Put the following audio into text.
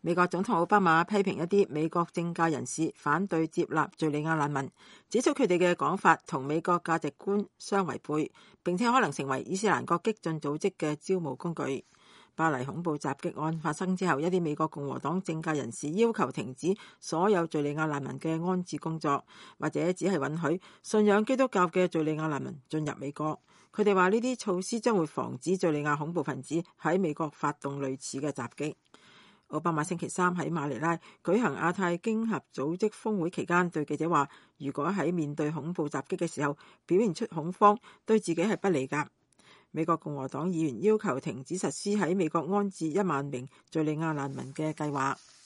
美國總統奧巴馬批評一啲美國政界人士反對接納敘利亞難民，指出佢哋嘅講法同美國價值觀相違背，並且可能成為伊斯蘭國激進組織嘅招募工具。巴黎恐怖襲擊案發生之後，一啲美國共和黨政界人士要求停止所有敘利亞難民嘅安置工作，或者只係允許信仰基督教嘅敘利亞難民進入美國。佢哋話呢啲措施將會防止敘利亞恐怖分子喺美國發動類似嘅襲擊。奧巴馬星期三喺馬尼拉舉行亞太經合組織峰會期間對記者話，如果喺面對恐怖襲擊嘅時候表現出恐慌，對自己係不利㗎。美國共和黨議員要求停止實施喺美國安置1萬名敘利亞難民嘅計劃。